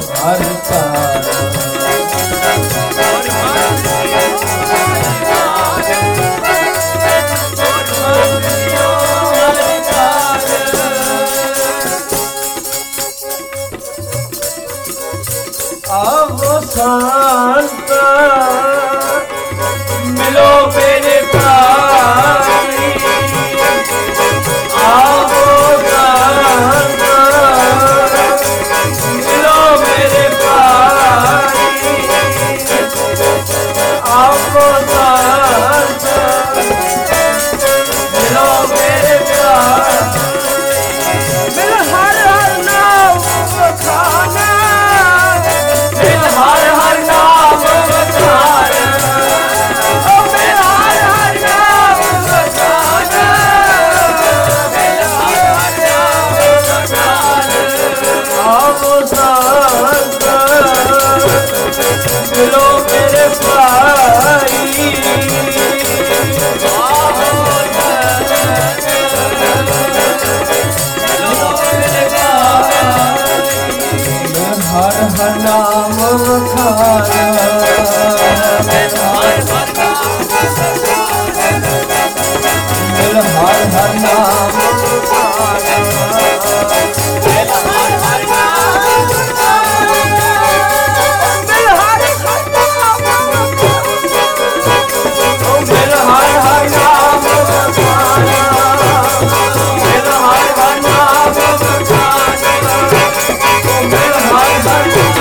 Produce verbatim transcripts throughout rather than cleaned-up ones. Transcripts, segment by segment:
हर तारा आवो शांत मिलो मेरे प्राणी आवो शांत मिलो मेरे प्राणी आवो शांत मिलो मेरे प्राणी मिल हर हर नाम खाना हर हर नाम बखाना ओ मेरा हर हर नाम बखाना मेरा हर हर नाम बखाना आओ शांत मिलो मेरे भाई हर हर नाम बखाना मिल हर हर नाम बखाना मिल हर हर नाम मिल हर हर नाम मिल हर हर नाम बखाना मिल हर हर नाम बखाना मिल हर हर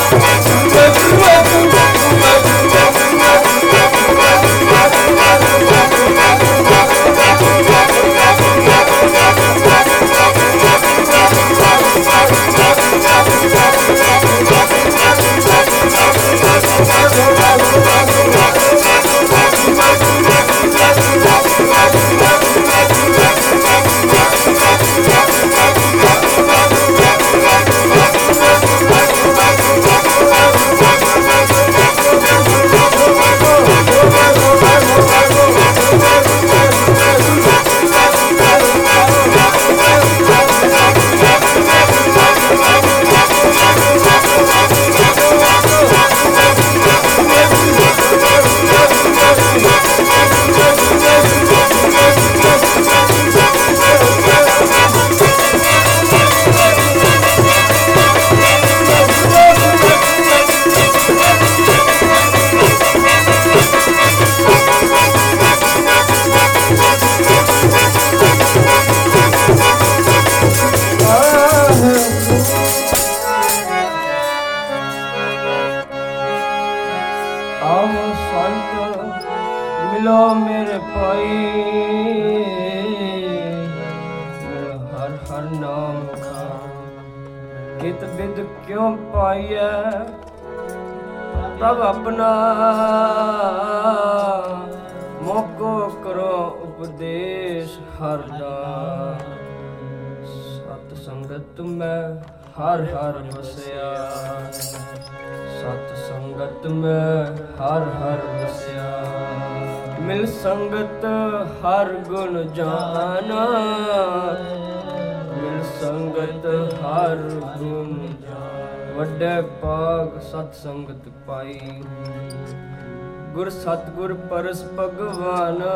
मिलो मेरे भाई हर हर नाम का कित विद क्यों पाइए तब अपना मोको करो उपदेश हर दान सत संगत में हर हर बसया सत संगत में हर हर बसया मिल संगत हर गुण जाना मिल संगत हर गुण वड्डे पाग सत संगत पाई गुर सतगुर परस भगवान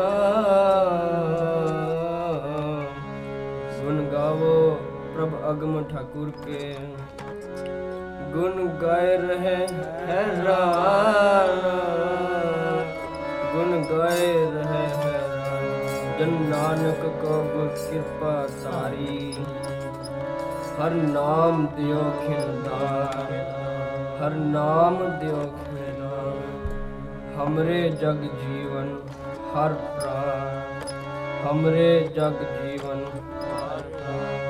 गुण गावो प्रभ अगम ठाकुर के गुण गाए रहे हैरान गुण गाए रहे हैरान जन नानक को गुर कृपा तारी हर नाम दियो खिलदार हर नाम दियो खिलदार हमरे जग जीवन हर प्राण हमरे जग जीवन हर प्राण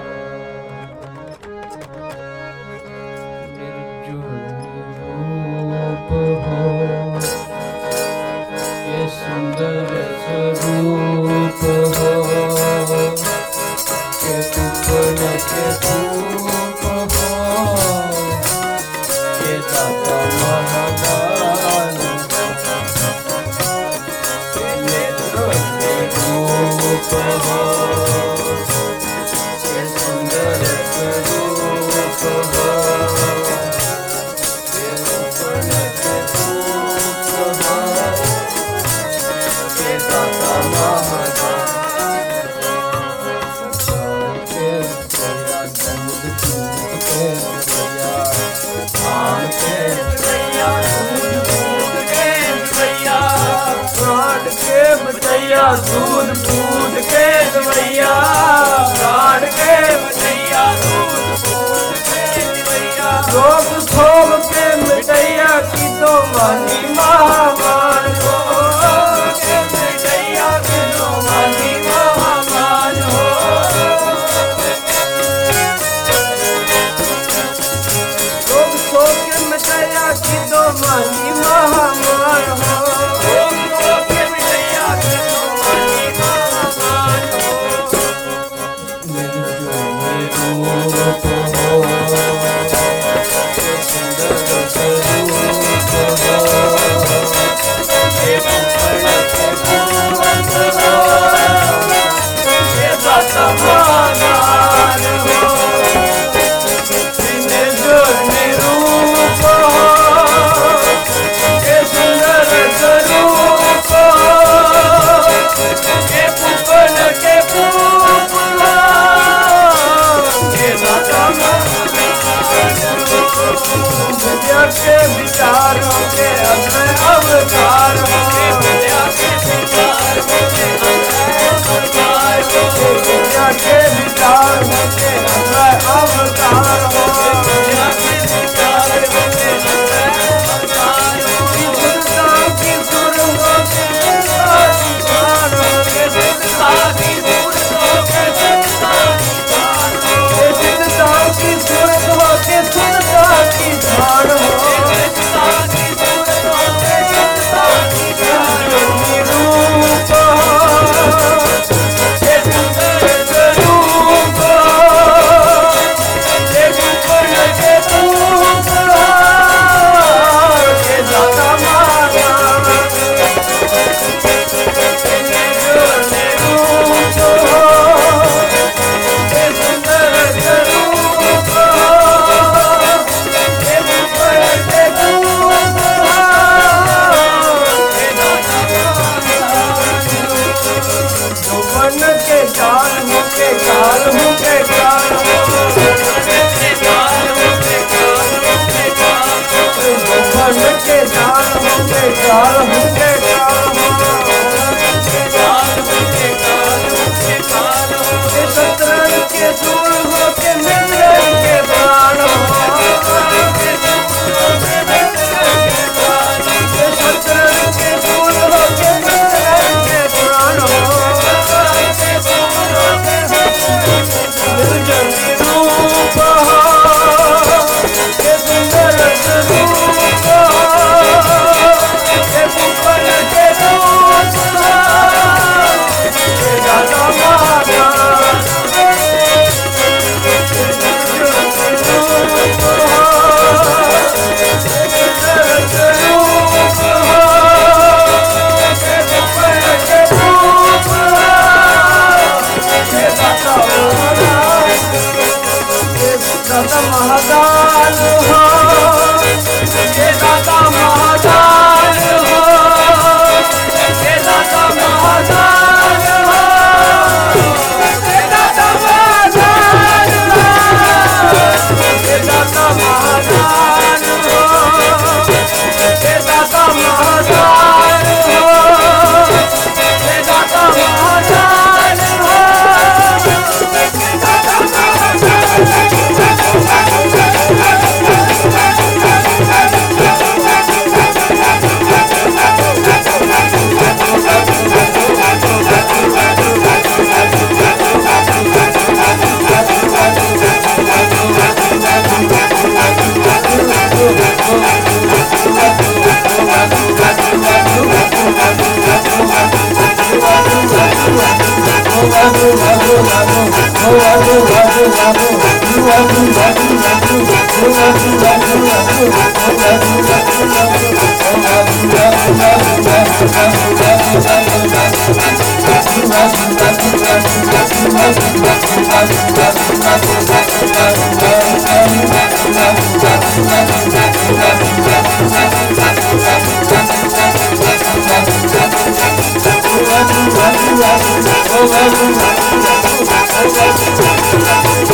सुंदर स्वरूप हो के तुपन के धूप हो के दाता महादान के नेत्र के रूप हो के सुंदर स्वरूप हो के भैया दूध दूध के भैया प्राण के बचैया दूध दूध के भैया प्राण के बचैया दूध दूध के भैया रोग सोग के मिटैया की तो मानी महामान हो के मिटैया की तो मानी महामान हो रोग सोग के मिटैया की तो मानी महामान हो रोग सोग के मिटैया की तो मानी महामान हो निर्जन रूप हो के विचारों के अपने अवतार के विद्या के विचारों के अपने अवतार के विद्या के विचारों के अपने अवतार हो विद्या के विचारों के अपने अवतार हो सुरता की सुर हो के सुरता की जान हो के सुरता की सुर हो के सुरता की जान हो सुरता की सुर हो के सुरता की जान हो महादान हो ये दाता महादान हो ये दाता महादान हो ये दाता महादान हो ये दाता महादान हो ये दाता महादान हो ये दाता महादान हो Oh,